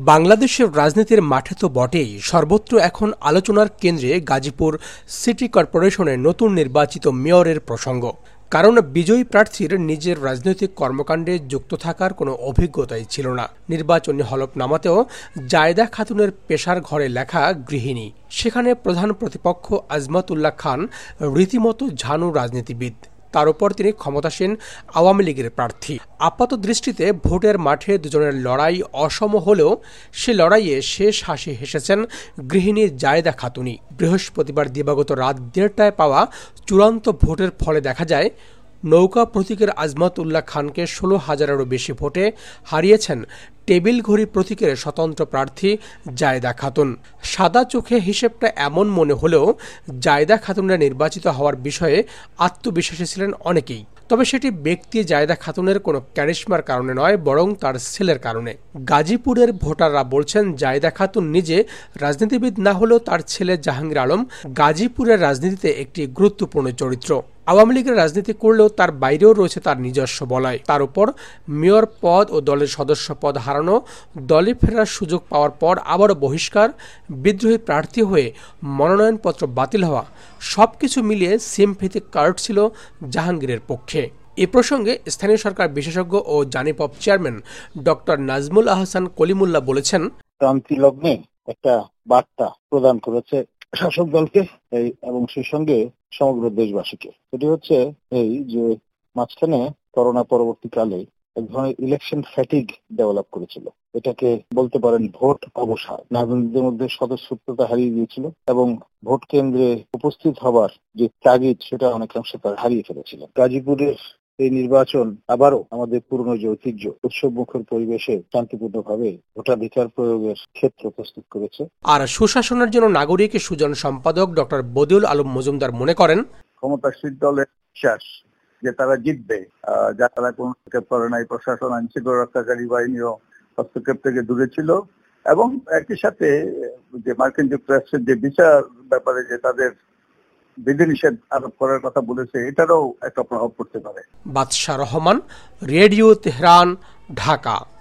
বাংলাদেশের রাজনীতির মাঠে তো বটেই, সর্বত্র এখন আলোচনার কেন্দ্রে গাজীপুর সিটি কর্পোরেশনের নতুন নির্বাচিত মেয়রের প্রসঙ্গ। কারণ বিজয়ী প্রার্থীর নিজের রাজনৈতিক কর্মকাণ্ডে যুক্ত থাকার কোনো অভিজ্ঞতাই ছিল না। নির্বাচনী হলফনামাতেও জায়েদা খাতুনের পেশার ঘরে লেখা গৃহিণী। সেখানে প্রধান প্রতিপক্ষ আজমত উল্লাহ খান রীতিমতো ঝানু রাজনীতিবিদ। তার উপর তিনি ক্ষমতাসীন আওয়ামী লীগের প্রার্থী। আপাত দৃষ্টিতে ভোটের মাঠে দুজনের লড়াই অসম হলেও সে লড়াইয়ে শেষ হাসি হেসেছেন গৃহিণী জায়েদা খাতুনই। বৃহস্পতিবার দিবাগত রাত 1:30টায় পাওয়া চূড়ান্ত ভোটের ফলে দেখা যায়, নৌকা প্রতীকের আজমত উল্লাহ খানকে 16,000-এরও বেশি ভোটে হারিয়েছেন টেবিল ঘড়ি প্রতীকের স্বতন্ত্র প্রার্থী জায়েদা খাতুন। সাদা চোখে হিসেবটা এমন মনে হলেও জায়েদা খাতুনের নির্বাচিত হওয়ার বিষয়ে আত্মবিশ্বাসী ছিলেন অনেকেই। তবে সেটি ব্যক্তি জায়েদা খাতুনের কোনো ক্যারিশমার কারণে নয়, বরং তার ছেলের কারণে। গাজীপুরের ভোটাররা বলছেন, জায়েদা খাতুন নিজে রাজনীতিবিদ না হলেও তার ছেলে জাহাঙ্গীর আলম গাজীপুরের রাজনীতিতে একটি গুরুত্বপূর্ণ চরিত্র। আওয়ামী লীগের রাজনীতি করলেও তার বাইরেও রয়েছে তার নিজস্ব বলয়। তার উপর মেয়র পদ ও দলের সদস্য পদ হারানো, দলে ফেরার সুযোগ পাওয়ার পর আবারও বহিষ্কার, বিদ্রোহী প্রার্থী হয়ে মনোনয়নপত্র বাতিল হওয়া, সবকিছু মিলিয়ে সিমফিতে কার্ড ছিল জাহাঙ্গীরের পক্ষে। এ প্রসঙ্গে স্থানীয় সরকার বিশেষজ্ঞ ও জানিপব চেয়ারম্যান ডক্টর নাজমুল আহসান কলিমুল্লাহ বলেছেন, ক্রান্তি লগ্নে একটা বার্তা প্রদান করেছে শাসক দলকে এবং সেই সঙ্গে সমগ্র দেশবাসীকে। এটি হচ্ছে এই যে মাঝখানে করোনা পরবর্তীকালে এক ধরনের ইলেকশন ফ্যাটিগ ডেভেলপ করেছিল। এটাকে বলতে পারেন ভোট অবসাদ। নাগরিকদের মধ্যে স্বতঃস্ফূর্ততা হারিয়ে গিয়েছিল এবং ভোট কেন্দ্রে উপস্থিত হবার যে তাগিদ সেটা অনেকাংশে তার হারিয়ে ফেলেছিল। গাজীপুরের এই নির্বাচন আবারও আমাদের পুরনো যে ঐতিহ্য, উৎসবমুখর পরিবেশে শান্তিপূর্ণভাবে ভোটাধিকার প্রয়োগের ক্ষেত্র প্রস্তুত করেছে। আর সুশাসনের জন্য নাগরিক সুজন সম্পাদক ডক্টর বদিউল আলম মজুমদার মনে করেন, ক্ষমতাসীন দলের বিশ্বাস যে তারা জিতবে, যারা কোনো হস্তক্ষেপ করে নাই। প্রশাসন, আইন শৃঙ্খলা রক্ষাকারী বাহিনীও হস্তক্ষেপ থেকে দূরে ছিল এবং একই সাথে যে মার্কিন যুক্তরাষ্ট্রের যে বিচার ব্যাপারে যে তাদের বিধিনিষেধ আরোপ করার কথা বলেছে, এটারও একটা প্রভাব পড়তে পারে। Badsha Rahman, radio Tehran, Dhaka.